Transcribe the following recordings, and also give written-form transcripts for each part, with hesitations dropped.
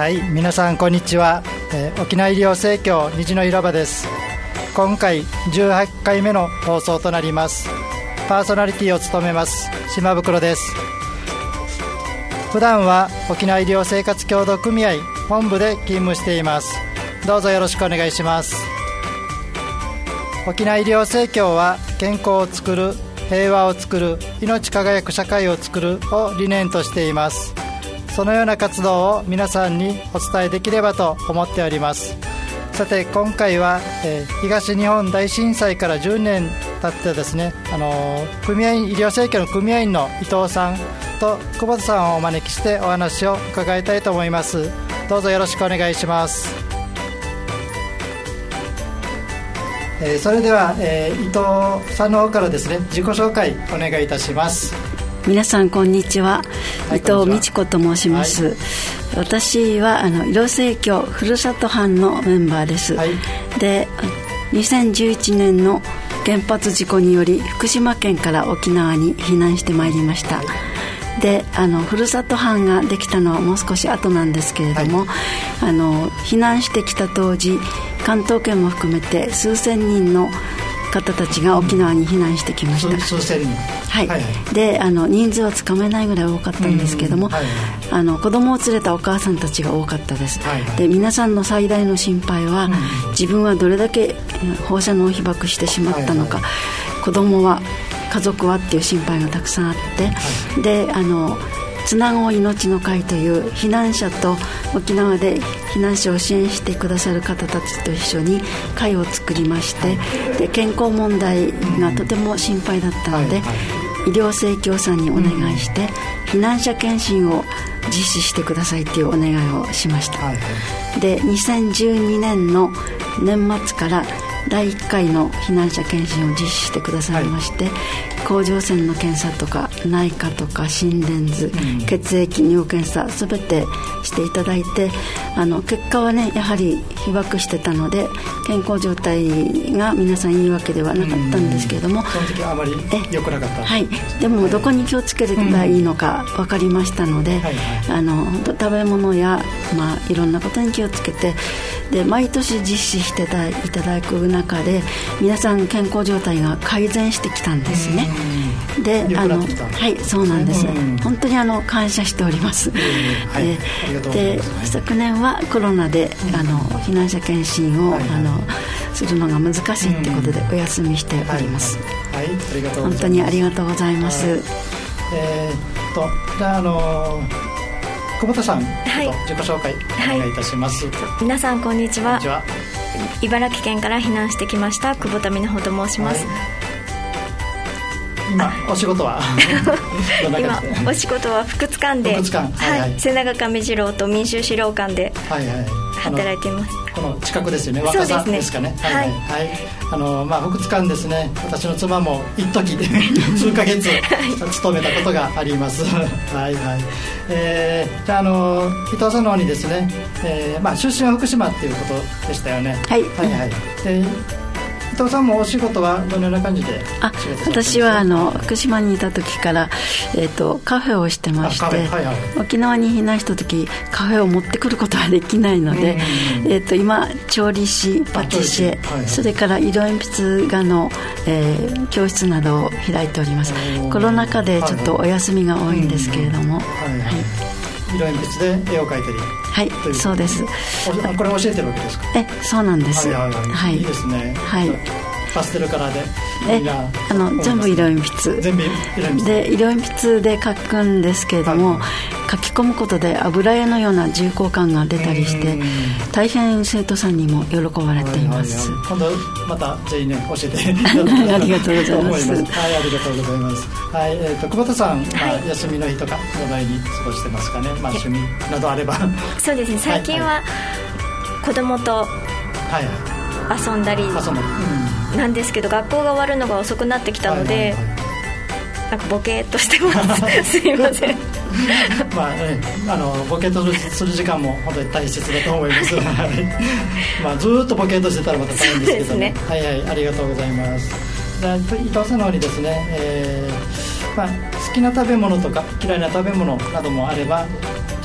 はい、皆さんこんにちは。沖縄医療生協虹の広場です。今回18回目の放送となります。パーソナリティを務めます島袋です。普段は沖縄医療生活協同組合本部で勤務しています。どうぞよろしくお願いします。沖縄医療生協は健康をつくる、平和をつくる、命輝く社会をつくるを理念としています。そのような活動を皆さんにお伝えできればと思っております。さて今回は、東日本大震災から10年経ってですね、組合医療生協の組合員の伊藤さんと久保田さんをお招きしてお話を伺いたいと思います。どうぞよろしくお願いします。それでは、伊藤さんの方からですね、自己紹介お願いいたします。 皆さんこんにちは、伊藤美智子と申します、はい、私は医療生協ふるさと班のメンバーです、はい、で2011年の原発事故により福島県から沖縄に避難してまいりました、はい、でふるさと班ができたのはもう少し後なんですけれども、はい、避難してきた当時関東圏も含めて数千人の方たちが沖縄に避難してきました、 数千人、 はいはいはい、で人数はつかめないぐらい多かったんですけども、はいはい、子供を連れたお母さんたちが多かったです、はいはい、で皆さんの最大の心配は、自分はどれだけ放射能被爆してしまったのか、はいはい、子供は家族はっていう心配がたくさんあって、はい、でつなごう命の会という避難者と沖縄で避難者を支援してくださる方たちと一緒に会を作りまして、で健康問題がとても心配だったので、医療生協さんにお願いして避難者検診を実施してくださいというお願いをしました、で2012年の年末から第1回の避難者検診を実施してくださいまして、甲状腺の検査とか内科とか心電図、血液尿検査すべてしていただいて、結果はねやはり被爆してたので健康状態が皆さんいいわけではなかったんですけれども、 その時はあまり良くなかった、 はい、でもどこに気をつければいいのか分かりましたので、食べ物や、いろんなことに気をつけて、で毎年実施していただく中で皆さん健康状態が改善してきたんですね。ではい、そうなんです。本当に感謝しております、 はい、ありがとうございます。 で昨年はコロナで避難者検診を、するのが難しいということでお休みしております、 はい、ありがとうございます。 本当にありがとうございます、 じゃあ久保田さん、はい、自己紹介お願いいたします、 皆さんこんにちは。茨城県から避難してきました久保田美奈穂と申します、 今お仕事は今お仕事は福津館で、瀬長上次郎と民衆資料館で働いています、 この近くですよね。若さですかね。福津館ですね、私の妻も一時数ヶ月勤めたことがありますはいはい、じゃあ伊藤さんの方にですね、出身は福島っていうことでしたよね。 はいはいはい。で伊藤さんもお仕事はどのような感じで？ 私は福島にいた時から、カフェをしてまして、沖縄に避難した時カフェを持ってくることはできないので、今調理師、パティシエ、それから色鉛筆画の、教室などを開いております。コロナ禍でちょっとお休みが多いんですけれども、 色鉛筆で絵を描いたり、 はい、そうです。 これ教えてるわけですか？ そうなんです。 はい、いいですね。はい。パステルカラーで全部色鉛筆で色鉛筆で描くんですけれども、書き込むことで油絵のような重厚感が出たりして大変生徒さんにも喜ばれています。 今度またぜひね教えてありがとうございます。 はい、ありがとうございます。はい、久保田さん、休みの日とかどのように過ごしてますかね。趣味などあれば。そうですね、 最近は子供と遊んだりなんですけど、学校が終わるのが遅くなってきたので、なんかボケーっとしてますすいませんボケーっとする時間も本当に大切だと思いますずっとボケーっとしてたらまた大変ですけどね。はいはい、ありがとうございます。伊藤さんの方にですね、好きな食べ物とか嫌いな食べ物などもあれば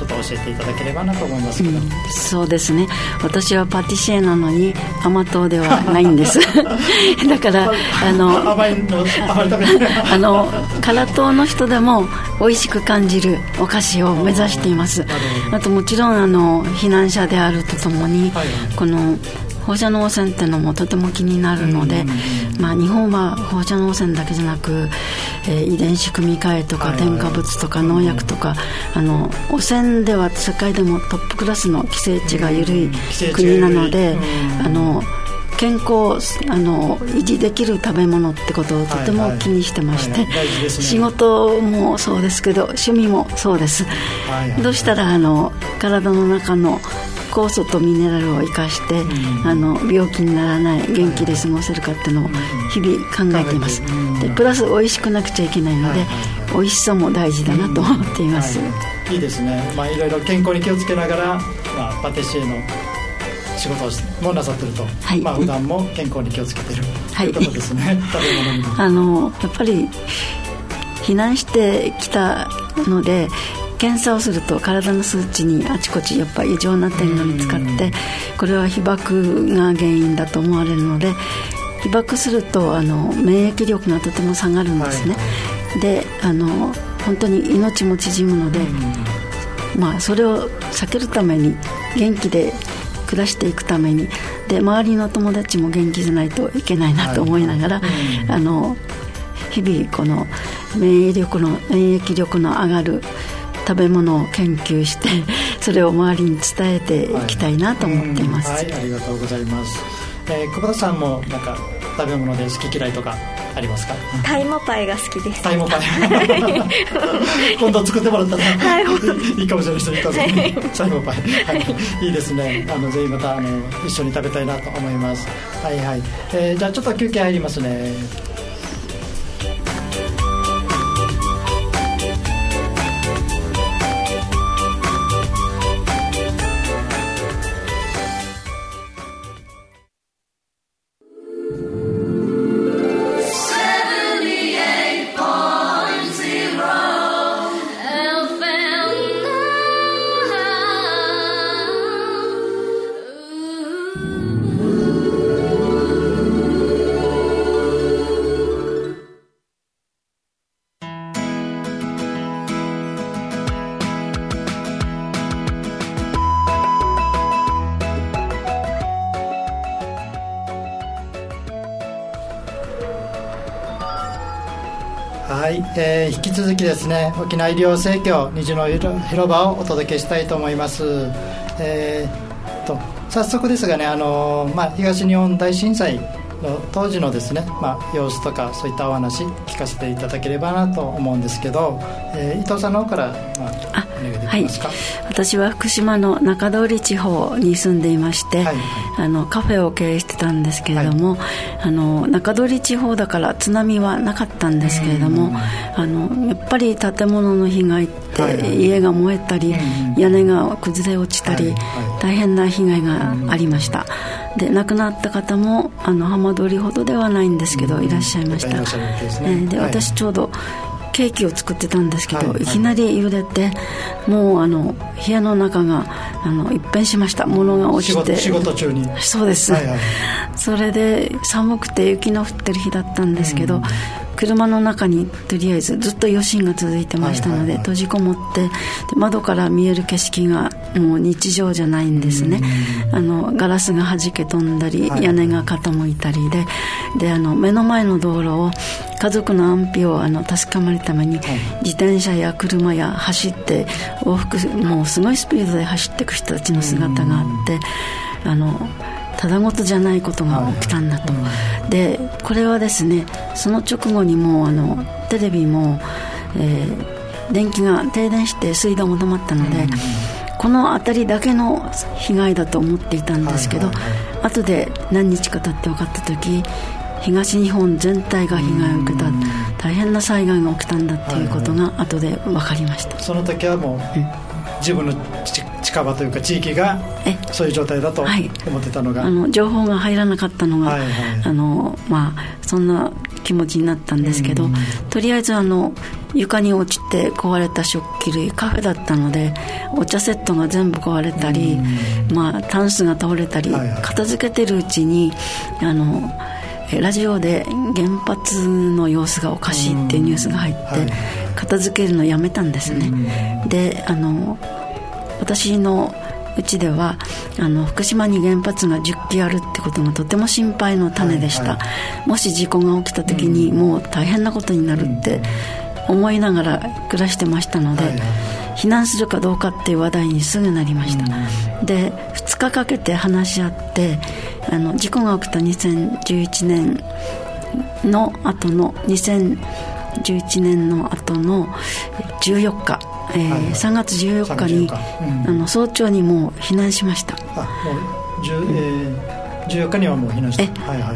ちょっと教えていただければなと思いますけど。 そうですね、私はパティシエなのに甘党ではないんですだから甘いのあまり食べない辛党の人でも美味しく感じるお菓子を目指しています。あともちろん避難者であるとともに、この放射能汚染っていうのもとても気になるので、日本は放射能汚染だけじゃなく、遺伝子組み換えとか添加物とか農薬とか、汚染では世界でもトップクラスの規制値が緩い国なので、健康を維持できる食べ物ってことをとても気にしてまして、仕事もそうですけど趣味もそうです、どうしたら体の中の酵素とミネラルを生かして、病気にならない元気で過ごせるかっていうのを日々考えています。でプラス美味しくなくちゃいけないので、美味しさも大事だなと思っています。 いいですね、いろいろ健康に気をつけながら、パティシエの仕事もなさってると、普段も健康に気をつけてるということですね、食べ物にやっぱり避難してきたので、検査をすると体の数値にあちこちやっぱり異常な点が見つかって、これは被爆が原因だと思われるので、被爆すると免疫力がとても下がるんですね、で本当に命も縮むので、それを避けるために元気で暮らしていくために、で周りの友達も元気じゃないといけないなと思いながら、日々この免疫力の上がる食べ物を研究して、それを周りに伝えていきたいなと思っています。 ありがとうございます。久保田さんもなんか食べ物で好き嫌いとかありますか？ タイモパイが好きです。 タイモパイ今度作ってもらったら、いいかもしれない人いたぞ、タイモパイ、いいですね。ぜひまた一緒に食べたいなと思います。じゃあちょっと休憩入りますね。引き続きですね、沖縄医療生協虹の広場をお届けしたいと思います。早速ですがね、東日本大震災の当時のですね、様子とかそういったお話聞かせていただければなと思うんですけど、伊藤さんの方から、お願いできますか？ 私は福島の中通り地方に住んでいまして、カフェを経営してたんですけれども、中通り地方だから津波はなかったんですけれども、やっぱり建物の被害って、家が燃えたり、屋根が崩れ落ちたり、大変な被害がありました。で亡くなった方も浜通りほどではないんですけど、いらっしゃいました。で私ちょうどケーキを作ってたんですけど、いきなり揺れて、もう部屋の中が一変しました。物が落ちて、 仕事中に。 そうです、それで寒くて雪の降ってる日だったんですけど、車の中にとりあえずずっと余震が続いてましたので、閉じこもって、で窓から見える景色がもう日常じゃないんですね。ガラスが弾け飛んだり、屋根が傾いたりで目の前の道路を家族の安否を確かめるために、自転車や車や走って往復、もうすごいスピードで走っていく人たちの姿があって、ただごとじゃないことが起きたんだと。でこれはですね、その直後にもテレビも、電気が停電して水道も止まったので、この辺りだけの被害だと思っていたんですけど、後で何日か経って分かった時、東日本全体が被害を受けた、大変な災害が起きたんだということが後で分かりました。 その時はもう、自分の近場というか地域がそういう状態だと思ってたのが、 情報が入らなかったのが、そんな気持ちになったんですけど、とりあえず床に落ちて壊れた食器類、カフェだったのでお茶セットが全部壊れたり、タンスが倒れたり、片付けてるうちにラジオで原発の様子がおかしいっていうニュースが入って、片付けるのやめたんですね。で私のうちでは福島に原発が10基あるってことがとても心配の種でした、もし事故が起きた時にもう大変なことになるって思いながら暮らしてましたので、避難するかどうかっていう話題にすぐなりました、で2日かけて話し合って事故が起きた2011年の後の2011年の後の14日、3月14日に早朝にもう避難しました。 もう14日にはもう避難した。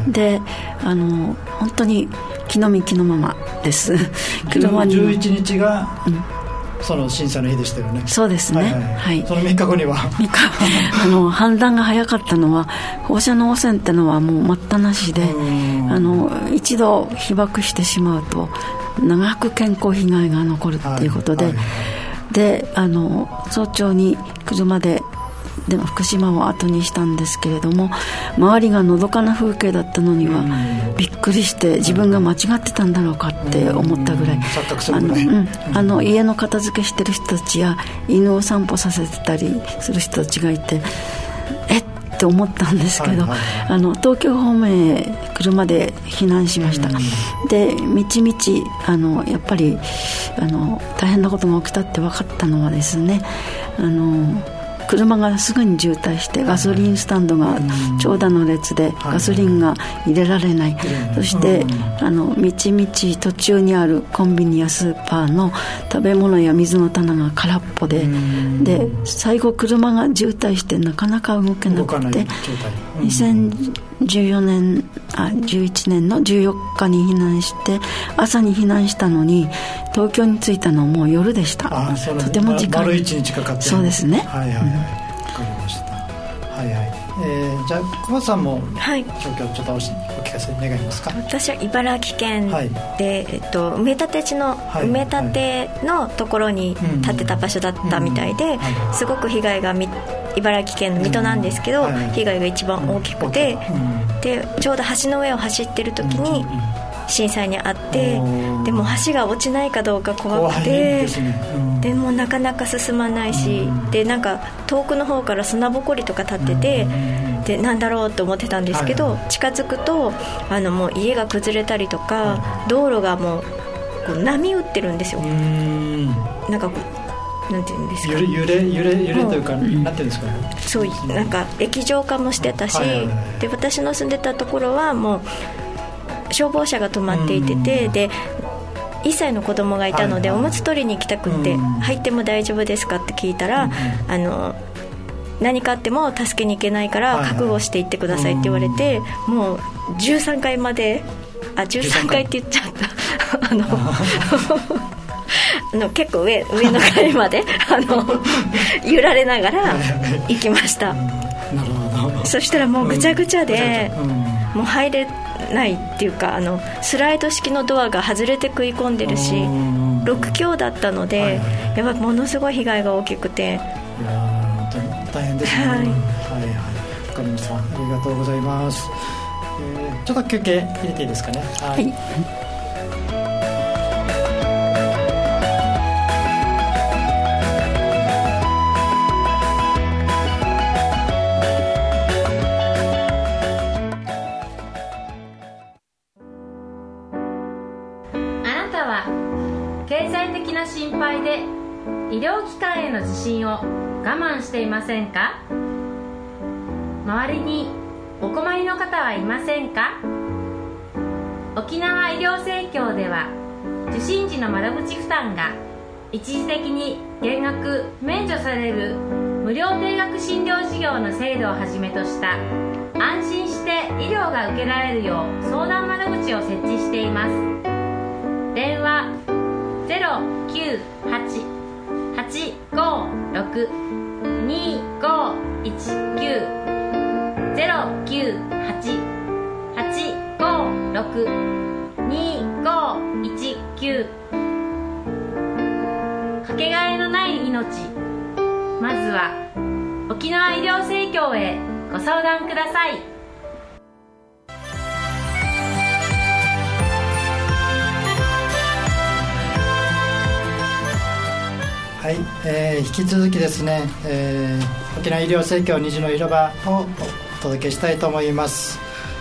で本当に気の身気のままです車に 11日が、その震災の日でしたよね。 そうですね、 その3日後には判断が早かったのは放射能汚染ってのはもう待ったなしで、一度被爆してしまうと長く健康被害が残るっていうことで、で早朝に車で福島を後にしたんですけれども、周りがのどかな風景だったのにはびっくりして、自分が間違ってたんだろうかって思ったぐらい、家の片付けしてる人たちや犬を散歩させてたりする人たちがいて、って思ったんですけど、東京方面へ車で避難しました。でみちみちやっぱり大変なことが起きたって分かったのはですね、車がすぐに渋滞してガソリンスタンドが長蛇の列でガソリンが入れられない、そしてみちみち途中にあるコンビニやスーパーの食べ物や水の棚が空っぽで、最後車が渋滞してなかなか動けなくて、2011年の14日に避難して、朝に避難したのに東京に着いたのはもう夜でした。とても時間、 丸1日かかって。 そうですね。 わかりました。じゃあ久保さんも状況ちょっとお聞かせ願いますか。 私は茨城県で、埋め立て地の埋め立てのところに建てた場所だったみたいで、すごく被害が茨城県の水戸なんですけど、被害が一番大きくて、でちょうど橋の上を走ってる時に震災にあって、でも橋が落ちないかどうか怖くて、でもなかなか進まないし、でなんか遠くの方から砂ぼこりとか立ってて、でなんだろうと思ってたんですけど、近づくともう家が崩れたりとか、道路がもうこう波打ってるんですよ。なんかなんていうんですか、 揺れというか、なんていうんですかね、 そうなんか液状化もしてたし、で私の住んでたところはもう消防車が止まっていてて、で1歳の子供がいたので、おむつ取りに行きたくって、入っても大丈夫ですかって聞いたら、何かあっても助けに行けないから覚悟して行ってくださいって言われて、もう13階まで、13階って言っちゃった結構上の階まで揺られながら行きました。そしたらもうぐちゃぐちゃで、もう入れないっていうか、スライド式のドアが外れて食い込んでるし、6強だったので、やっぱものすごい被害が大きくて、 本当に大変ですね。わかりました。ありがとうございます。ちょっと休憩入れていいですかね。 経済的な心配で医療機関への受診を我慢していませんか？周りにお困りの方はいませんか？沖縄医療生協では受診時の窓口負担が一時的に減額免除される無料定額診療事業の制度をはじめとした安心して医療が受けられるよう相談窓口を設置しています。電話 098-856-2519 098-856-2519 救かけがえのない命。まずは沖縄医療生協へご相談ください。 はい、引き続きですね、沖縄医療生協虹の広場をお届けしたいと思います。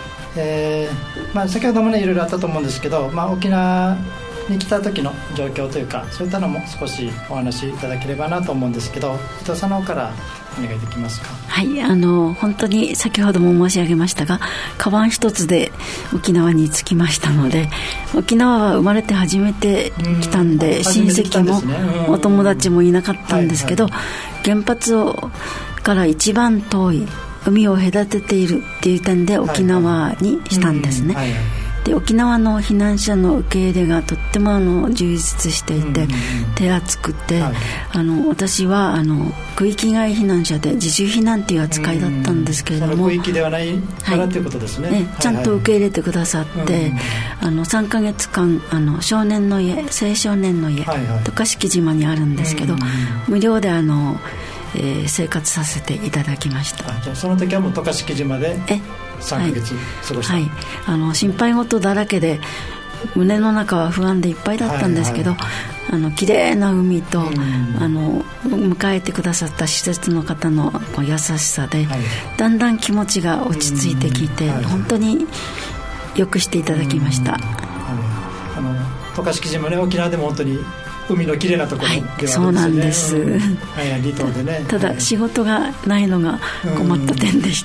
先ほどもねいろいろあったと思うんですけど、沖縄に来た時の状況というかそういったのも少しお話しいただければなと思うんですけど、伊藤さんの方からお願いできますか。 はい、本当に先ほども申し上げましたが、カバン一つで沖縄に着きましたので、沖縄は生まれて初めて来たんで、親戚もお友達もいなかったんですけど、原発から一番遠い海を隔てているっていう点で沖縄にしたんですね。で沖縄の避難者の受け入れがとっても充実していて、手厚くて、私は区域外避難者で自主避難っていう扱いだったんですけれども、 区域ではないからということですね。 ちゃんと受け入れてくださって、3ヶ月間少年の家、青少年の家、渡嘉敷島にあるんですけど、無料で生活させていただきました。 じゃあその時はもう渡嘉敷島で3ヶ月過ごした。 心配事だらけで胸の中は不安でいっぱいだったんですけど、綺麗な海と、迎えてくださった施設の方の優しさで、だんだん気持ちが落ち着いてきて、本当によくしていただきました。 渡嘉敷島ね、沖縄でも本当に海の綺麗なところではあるんですよね。 そうなんです、 離島でね。 ただ仕事がないのが困った点でした。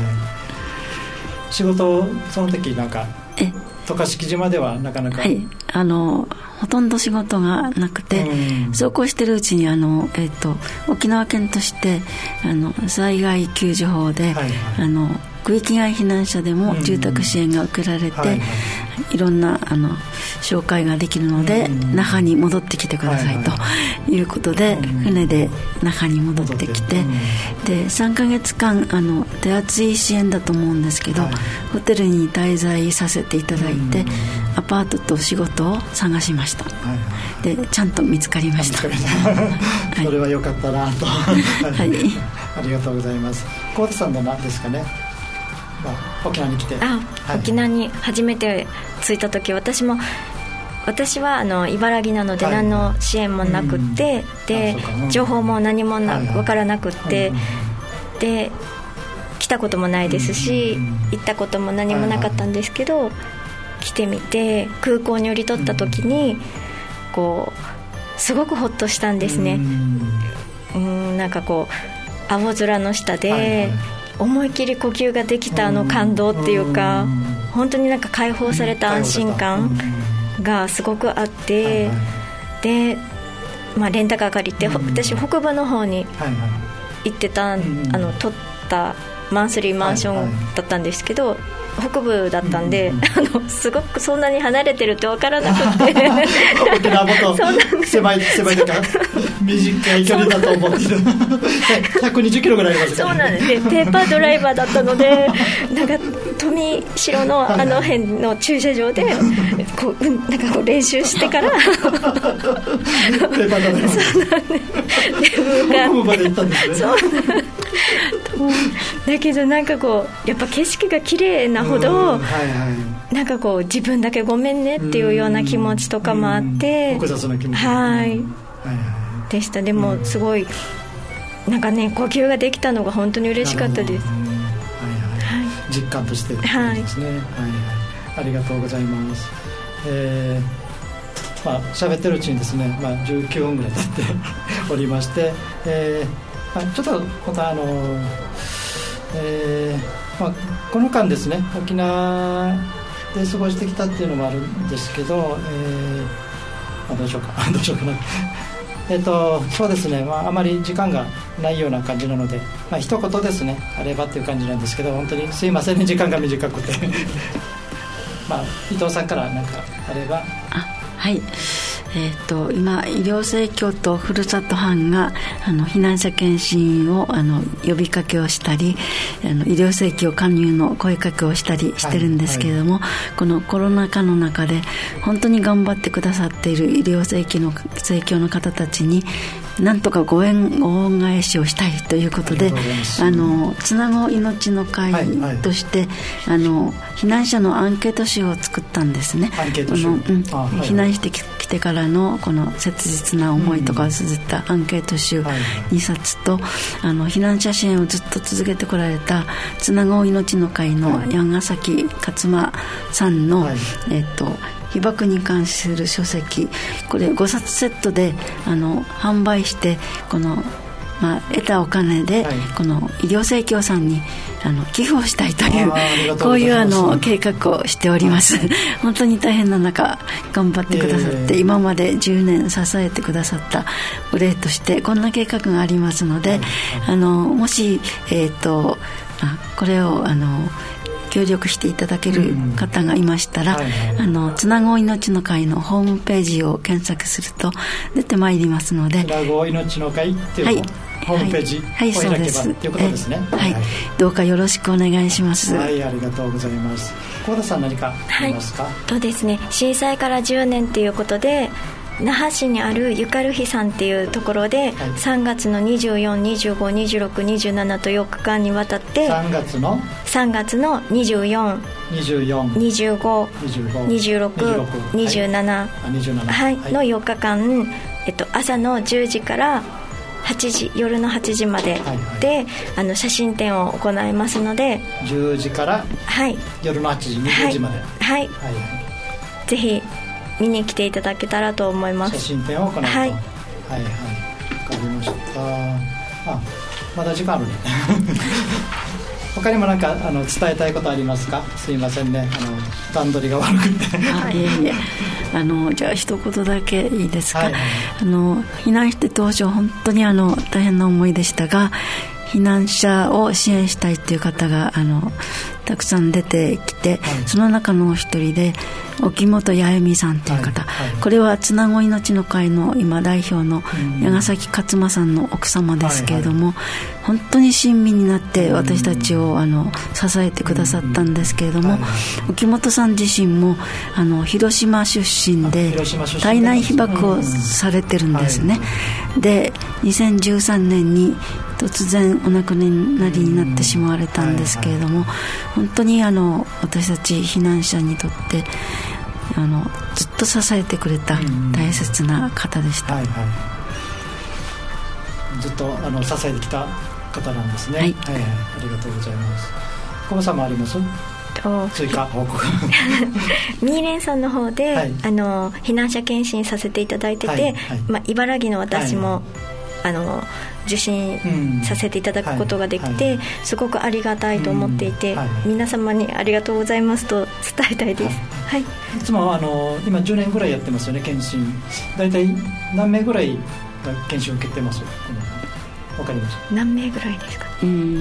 仕事その時なんか渡嘉敷島ではなかなか、 ほとんど仕事がなくて、そうこうしてるうちに沖縄県として災害救助法で、区域外避難者でも住宅支援が受けられて、いろんな紹介ができるので、那覇に戻ってきてくださいということで、船で那覇に戻ってきて、で3ヶ月間手厚い支援だと思うんですけど、ホテルに滞在させていただいて、アパートと仕事を探しました。でちゃんと見つかりました。 それは良かったなとありがとうございます。幸田さんの何ですかね、沖縄に来て、 沖縄に初めて着いた時、私は茨城なので何の支援もなくって、で情報も何も分からなくって、で来たこともないですし、行ったことも何もなかったんですけど、来てみて空港に降り立った時にすごくホッとしたんですね。なんか青空の下で思い切り呼吸ができた感動っていうか、本当になんか解放された安心感がすごくあって、で、レンタカー借りて、私北部の方に行ってた、取ったマンスリーマンションだったんですけど、北部だったんで、すごくそんなに離れてるって分からなくて沖縄もと狭いとか短い距離だと思って120キロぐらいありますから、 そうなんです。でペーパードライバーだったので、なんか富城の辺の駐車場でなんか練習してからペーパードライバー北部まで行ったんですね。そうだけどなんかやっぱ景色が綺麗なほど、なんか自分だけごめんねっていうような気持ちとかもあって、 複雑な気持ちでした。でもすごいなんかね、呼吸ができたのが本当に嬉しかったです。 実感としてですね。ありがとうございます。喋ってるうちにですね、19分ぐらい経っておりまして、ちょっとまたこの間ですね、沖縄で過ごしてきたっていうのもあるんですけど、どうしようかなそうですね、あまり時間がないような感じなので、一言ですね、あればっていう感じなんですけど、本当にすいませんね、時間が短くて伊藤さんから何かあれば。 はい、 今医療生協とふるさと班が避難者検診を呼びかけをしたり、医療生協加入の声かけをしたりしてるんですけれども、このコロナ禍の中で本当に頑張ってくださっている医療生協の方たちになんとかご恩返しをしたいということで、つなご命の会として、避難者のアンケート集を作ったんですね。避難してきてからのこの切実な思いとかを綴ったアンケート集2冊と、避難者支援をずっと続けてこられたつなご命の会の矢ヶ崎勝間さんの、被爆に関する書籍、これ5冊セットで販売して、この得たお金でこの医療生協さんに寄付をしたいという、こういう計画をしております本当に大変な中頑張ってくださって、今まで10年支えてくださったお礼としてこんな計画がありますので、もし、これを協力していただける方がいましたら、つなご命の会のホームページを検索すると出てまいりますので、 つなご命の会っていう、ホームページを開けばということですね。 どうかよろしくお願いします。 ありがとうございます。幸田さん何かありますか？ ですね、震災から10年ということで、那覇市にあるゆかるひさんっていうところで、3月の24、25、26、27と4日間にわたって、3月の24、25、26、27の4日間、朝の10時から夜の8時までで、写真展を行いますので、 10時から夜の8時、20時まで、 ぜひ見に来ていただけたらと思います。 写真展を行うと、わかりました。まだ時間あるね他にも何か伝えたいことありますか？すいませんね、段取りが悪くてじゃあ一言だけいいですか？避難して当初本当に大変な思いでしたが、避難者を支援したいという方がたくさん出てきて、その中の一人で沖本八重美さんという方、これはつなご命の会の今代表の矢ヶ崎勝間さんの奥様ですけれども、本当に親身になって私たちを支えてくださったんですけれども、沖本さん自身も広島出身で体内被爆をされてるんですね。で2013年に突然お亡くなりになってしまわれたんですけれども、本当に私たち避難者にとってずっと支えてくれた大切な方でした。 ずっと支えてきた方なんですね。ありがとうございます。小葉さんもあります？追加報告ミーレンさんの方で、避難者検診させていただいてて、茨城の私も、受診させていただくことができて、すごくありがたいと思っていて、皆様にありがとうございますと伝えたいです。 いつも今10年ぐらいやってますよね、検診。だいたい何名ぐらいが検診を受けてます？わかります？ 何名ぐらいですか？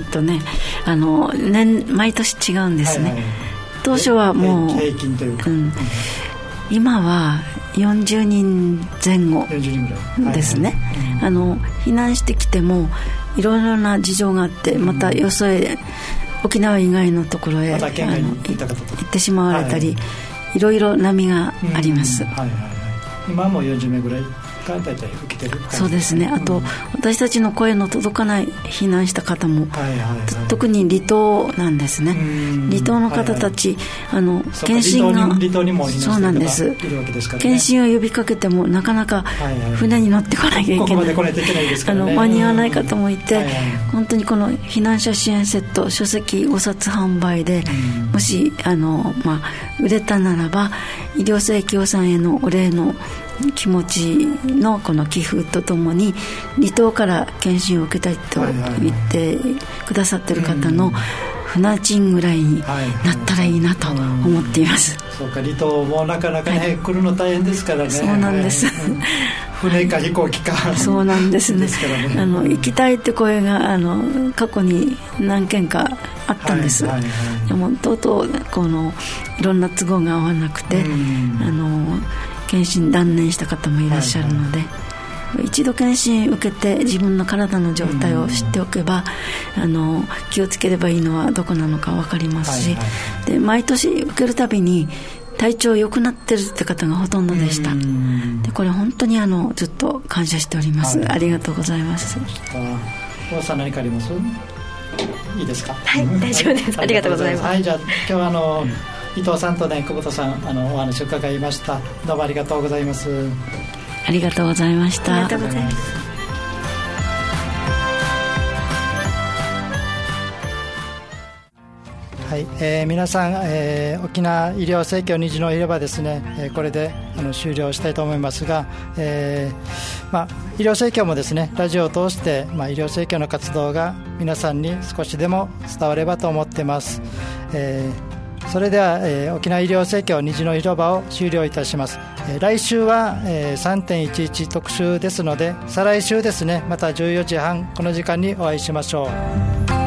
毎年違うんですね。当初はもう平均というか、 今は40人前後ですね。避難してきてもいろいろな事情があって、またよそへ沖縄以外のところへ行ってしまわれたり、いろいろ波があります。 今はもう40名ぐらいが大体受けてる。 そうですね。あと、私たちの声の届かない避難した方も、特に離島なんですね。離島の方たち、検診がそうなんです。検診を呼びかけてもなかなか船に乗ってこなきゃいけない、間に合わない方もいて、本当にこの避難者支援セット書籍5冊販売で、もし売れたならば医療生協さんへのお礼の気持ちのこの寄付とともに、離島から検診を受けたいと言ってくださっている方の船賃ぐらいになったらいいなと思っています。 そうか、離島もなかなかね、来るの大変ですからね。 そうなんです。 船か飛行機か。 そうなんですね。行きたいって声が過去に何件かあったんです。でもとうとういろんな都合が合わなくて、 検診断念した方もいらっしゃるので、一度検診受けて自分の体の状態を知っておけば、気をつければいいのはどこなのか分かりますし、で毎年受けるたびに体調良くなってるって方がほとんどでした。でこれ本当にずっと感謝しております、ありがとうございます。 大さん何かあります？いいですか？ はい、大丈夫です、ありがとうございます。 じゃあ今日は伊藤さんとね久保田さんお話を伺いました。どうもありがとうございます。 ありがとうございました。 ありがとうございます。 はい、皆さん、沖縄医療盛況虹の広場ですね、これで終了したいと思いますが、医療盛況もですねラジオを通して、医療盛況の活動が皆さんに少しでも伝わればと思っています。それでは、沖縄医療盛況虹の広場を終了いたします。来週は、3.11 特集ですので、再来週ですねまた14時半この時間にお会いしましょう。